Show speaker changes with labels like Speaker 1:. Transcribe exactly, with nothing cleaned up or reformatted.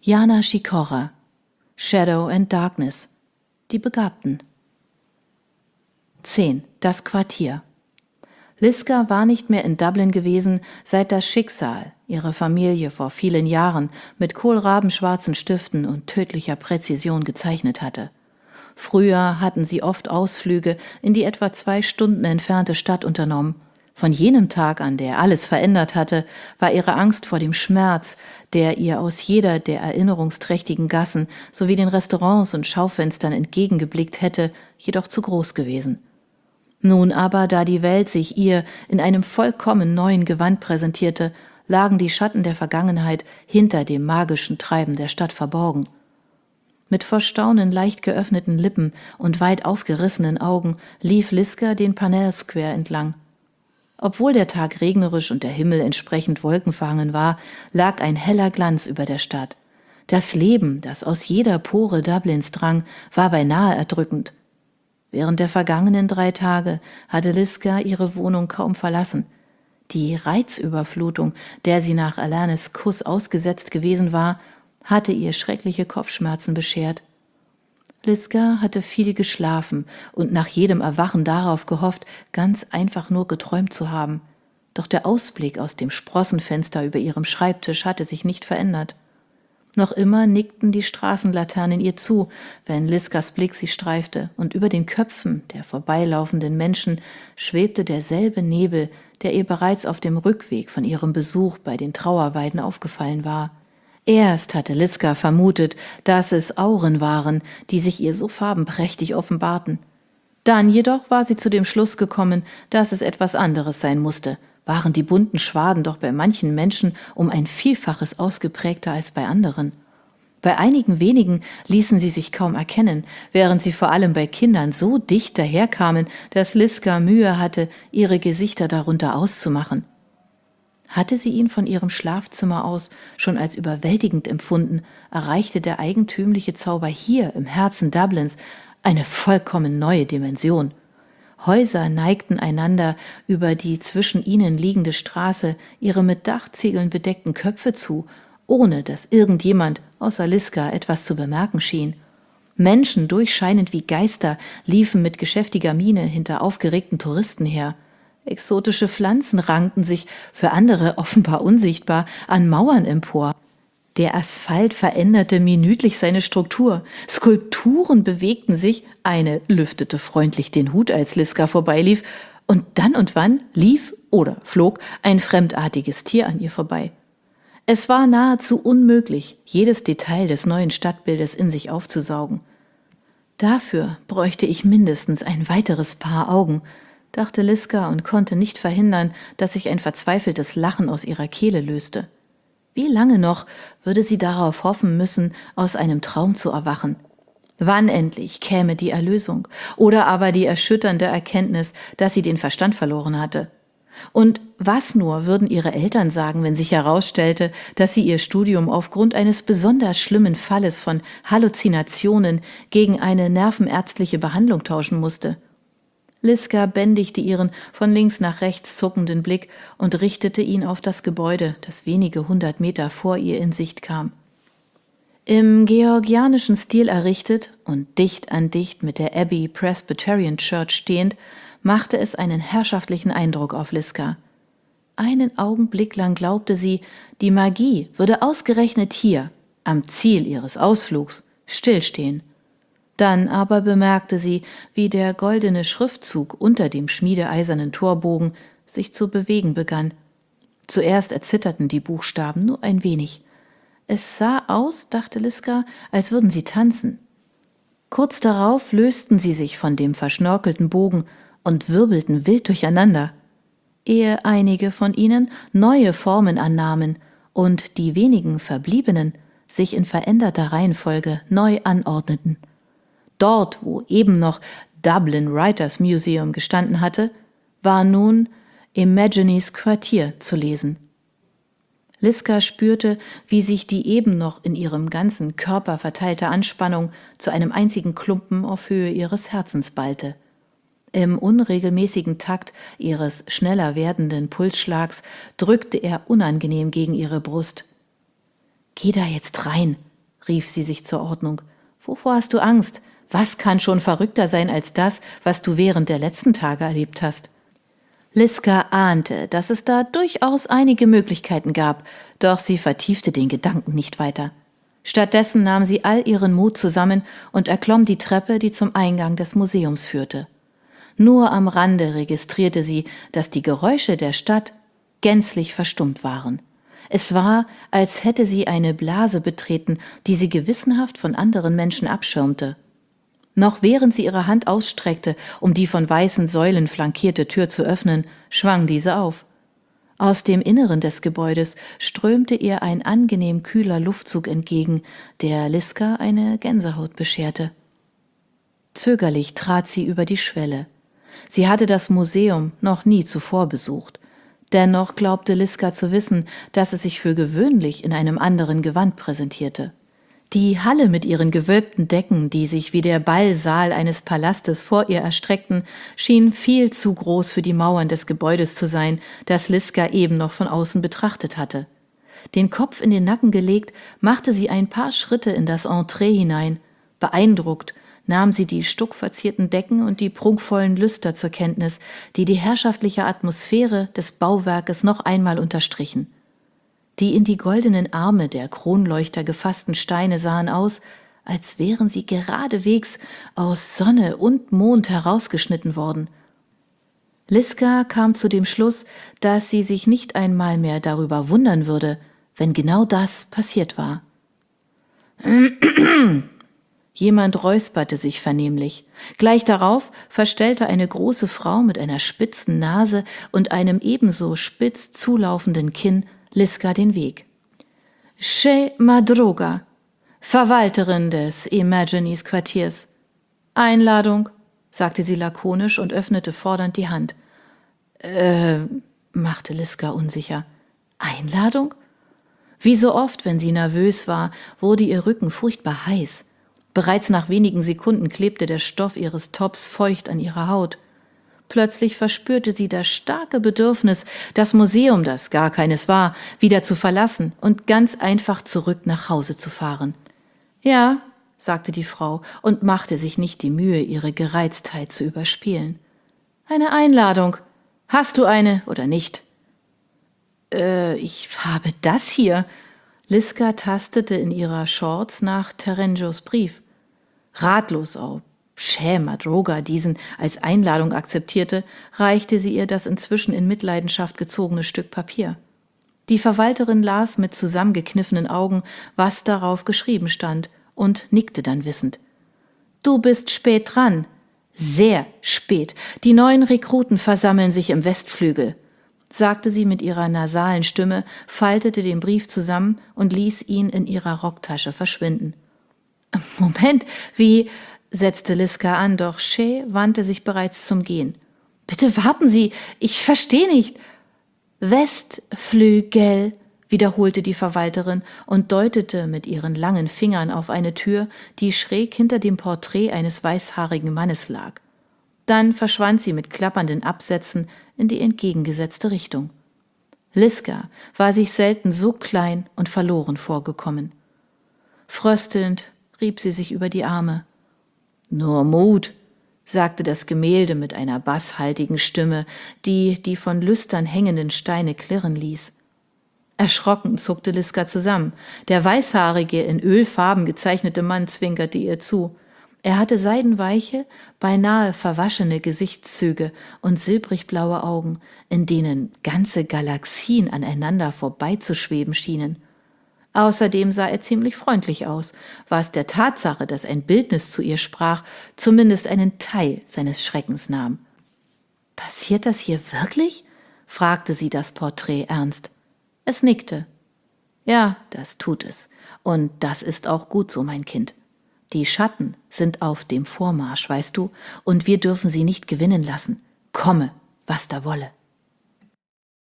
Speaker 1: Jana Sikora, Shadow and Darkness, die Begabten. zehn. Das Quartier. Liska war nicht mehr in Dublin gewesen, seit das Schicksal ihre Familie vor vielen Jahren mit kohlrabenschwarzen Stiften und tödlicher Präzision gezeichnet hatte. Früher hatten sie oft Ausflüge in die etwa zwei Stunden entfernte Stadt unternommen. Von jenem Tag an, der alles verändert hatte, war ihre Angst vor dem Schmerz, der ihr aus jeder der erinnerungsträchtigen Gassen sowie den Restaurants und Schaufenstern entgegengeblickt hätte, jedoch zu groß gewesen. Nun aber, da die Welt sich ihr in einem vollkommen neuen Gewand präsentierte, lagen die Schatten der Vergangenheit hinter dem magischen Treiben der Stadt verborgen. Mit vor Staunen leicht geöffneten Lippen und weit aufgerissenen Augen lief Liska den Parnell Square entlang. Obwohl der Tag regnerisch und der Himmel entsprechend wolkenverhangen war, lag ein heller Glanz über der Stadt. Das Leben, das aus jeder Pore Dublins drang, war beinahe erdrückend. Während der vergangenen drei Tage hatte Liska ihre Wohnung kaum verlassen. Die Reizüberflutung, der sie nach Alanis Kuss ausgesetzt gewesen war, hatte ihr schreckliche Kopfschmerzen beschert. Liska hatte viel geschlafen und nach jedem Erwachen darauf gehofft, ganz einfach nur geträumt zu haben. Doch der Ausblick aus dem Sprossenfenster über ihrem Schreibtisch hatte sich nicht verändert. Noch immer nickten die Straßenlaternen ihr zu, wenn Liskas Blick sie streifte, und über den Köpfen der vorbeilaufenden Menschen schwebte derselbe Nebel, der ihr bereits auf dem Rückweg von ihrem Besuch bei den Trauerweiden aufgefallen war. Erst hatte Liska vermutet, dass es Auren waren, die sich ihr so farbenprächtig offenbarten. Dann jedoch war sie zu dem Schluss gekommen, dass es etwas anderes sein musste. Waren die bunten Schwaden doch bei manchen Menschen um ein Vielfaches ausgeprägter als bei anderen. Bei einigen wenigen ließen sie sich kaum erkennen, während sie vor allem bei Kindern so dicht daherkamen, dass Liska Mühe hatte, ihre Gesichter darunter auszumachen. Hatte sie ihn von ihrem Schlafzimmer aus schon als überwältigend empfunden, erreichte der eigentümliche Zauber hier im Herzen Dublins eine vollkommen neue Dimension. Häuser neigten einander über die zwischen ihnen liegende Straße ihre mit Dachziegeln bedeckten Köpfe zu, ohne dass irgendjemand außer Liska etwas zu bemerken schien. Menschen, durchscheinend wie Geister, liefen mit geschäftiger Miene hinter aufgeregten Touristen her. Exotische Pflanzen rankten sich, für andere offenbar unsichtbar, an Mauern empor. Der Asphalt veränderte minütlich seine Struktur. Skulpturen bewegten sich, eine lüftete freundlich den Hut, als Liska vorbeilief, und dann und wann lief oder flog ein fremdartiges Tier an ihr vorbei. Es war nahezu unmöglich, jedes Detail des neuen Stadtbildes in sich aufzusaugen. Dafür bräuchte ich mindestens ein weiteres Paar Augen, dachte Liska und konnte nicht verhindern, dass sich ein verzweifeltes Lachen aus ihrer Kehle löste. Wie lange noch würde sie darauf hoffen müssen, aus einem Traum zu erwachen? Wann endlich käme die Erlösung oder aber die erschütternde Erkenntnis, dass sie den Verstand verloren hatte? Und was nur würden ihre Eltern sagen, wenn sich herausstellte, dass sie ihr Studium aufgrund eines besonders schlimmen Falles von Halluzinationen gegen eine nervenärztliche Behandlung tauschen musste? Liska bändigte ihren von links nach rechts zuckenden Blick und richtete ihn auf das Gebäude, das wenige hundert Meter vor ihr in Sicht kam. Im georgianischen Stil errichtet und dicht an dicht mit der Abbey Presbyterian Church stehend, machte es einen herrschaftlichen Eindruck auf Liska. Einen Augenblick lang glaubte sie, die Magie würde ausgerechnet hier, am Ziel ihres Ausflugs, stillstehen. Dann aber bemerkte sie, wie der goldene Schriftzug unter dem schmiedeeisernen Torbogen sich zu bewegen begann. Zuerst erzitterten die Buchstaben nur ein wenig. Es sah aus, dachte Liska, als würden sie tanzen. Kurz darauf lösten sie sich von dem verschnörkelten Bogen und wirbelten wild durcheinander, ehe einige von ihnen neue Formen annahmen und die wenigen verbliebenen sich in veränderter Reihenfolge neu anordneten. Dort, wo eben noch Dublin Writers Museum gestanden hatte, war nun Imagines Quartier zu lesen. Liska spürte, wie sich die eben noch in ihrem ganzen Körper verteilte Anspannung zu einem einzigen Klumpen auf Höhe ihres Herzens ballte. Im unregelmäßigen Takt ihres schneller werdenden Pulsschlags drückte er unangenehm gegen ihre Brust. »Geh da jetzt rein«, rief sie sich zur Ordnung. »Wovor hast du Angst? Was kann schon verrückter sein als das, was du während der letzten Tage erlebt hast?« Liska ahnte, dass es da durchaus einige Möglichkeiten gab, doch sie vertiefte den Gedanken nicht weiter. Stattdessen nahm sie all ihren Mut zusammen und erklomm die Treppe, die zum Eingang des Museums führte. Nur am Rande registrierte sie, dass die Geräusche der Stadt gänzlich verstummt waren. Es war, als hätte sie eine Blase betreten, die sie gewissenhaft von anderen Menschen abschirmte. Noch während sie ihre Hand ausstreckte, um die von weißen Säulen flankierte Tür zu öffnen, schwang diese auf. Aus dem Inneren des Gebäudes strömte ihr ein angenehm kühler Luftzug entgegen, der Liska eine Gänsehaut bescherte. Zögerlich trat sie über die Schwelle. Sie hatte das Museum noch nie zuvor besucht. Dennoch glaubte Liska zu wissen, dass es sich für gewöhnlich in einem anderen Gewand präsentierte. Die Halle mit ihren gewölbten Decken, die sich wie der Ballsaal eines Palastes vor ihr erstreckten, schien viel zu groß für die Mauern des Gebäudes zu sein, das Liska eben noch von außen betrachtet hatte. Den Kopf in den Nacken gelegt, machte sie ein paar Schritte in das Entree hinein. Beeindruckt nahm sie die stuckverzierten Decken und die prunkvollen Lüster zur Kenntnis, die die herrschaftliche Atmosphäre des Bauwerkes noch einmal unterstrichen. Die in die goldenen Arme der Kronleuchter gefassten Steine sahen aus, als wären sie geradewegs aus Sonne und Mond herausgeschnitten worden. Liska kam zu dem Schluss, dass sie sich nicht einmal mehr darüber wundern würde, wenn genau das passiert war. Jemand räusperte sich vernehmlich. Gleich darauf verstellte eine große Frau mit einer spitzen Nase und einem ebenso spitz zulaufenden Kinn Liska den Weg. »Che Madruga, Verwalterin des Imagines Quartiers. Einladung«, sagte sie lakonisch und öffnete fordernd die Hand. »Äh«, machte Liska unsicher. »Einladung?« Wie so oft, wenn sie nervös war, wurde ihr Rücken furchtbar heiß. Bereits nach wenigen Sekunden klebte der Stoff ihres Tops feucht an ihrer Haut. Plötzlich verspürte sie das starke Bedürfnis, das Museum, das gar keines war, wieder zu verlassen und ganz einfach zurück nach Hause zu fahren. »Ja«, sagte die Frau und machte sich nicht die Mühe, ihre Gereiztheit zu überspielen. »Eine Einladung. Hast du eine oder nicht?« »Äh, ich habe das hier.« Liska tastete in ihrer Shorts nach Terengios Brief. Ratlos, ob Che Madruga diesen als Einladung akzeptierte, reichte sie ihr das inzwischen in Mitleidenschaft gezogene Stück Papier. Die Verwalterin las mit zusammengekniffenen Augen, was darauf geschrieben stand, und nickte dann wissend. »Du bist spät dran. Sehr spät. Die neuen Rekruten versammeln sich im Westflügel«, sagte sie mit ihrer nasalen Stimme, faltete den Brief zusammen und ließ ihn in ihrer Rocktasche verschwinden. »Moment, wie«, setzte Liska an, doch Che wandte sich bereits zum Gehen. »Bitte warten Sie, ich verstehe nicht.« »Westflügel«, wiederholte die Verwalterin und deutete mit ihren langen Fingern auf eine Tür, die schräg hinter dem Porträt eines weißhaarigen Mannes lag. Dann verschwand sie mit klappernden Absätzen in die entgegengesetzte Richtung. Liska war sich selten so klein und verloren vorgekommen. Fröstelnd rieb sie sich über die Arme. »Nur Mut«, sagte das Gemälde mit einer basshaltigen Stimme, die die von Lüstern hängenden Steine klirren ließ. Erschrocken zuckte Liska zusammen. Der weißhaarige, in Ölfarben gezeichnete Mann zwinkerte ihr zu. Er hatte seidenweiche, beinahe verwaschene Gesichtszüge und silbrigblaue Augen, in denen ganze Galaxien aneinander vorbeizuschweben schienen. Außerdem sah er ziemlich freundlich aus, was der Tatsache, dass ein Bildnis zu ihr sprach, zumindest einen Teil seines Schreckens nahm. »Passiert das hier wirklich?« fragte sie das Porträt ernst. Es nickte. »Ja, das tut es. Und das ist auch gut so, mein Kind. Die Schatten sind auf dem Vormarsch, weißt du, und wir dürfen sie nicht gewinnen lassen. Komme, was da wolle.«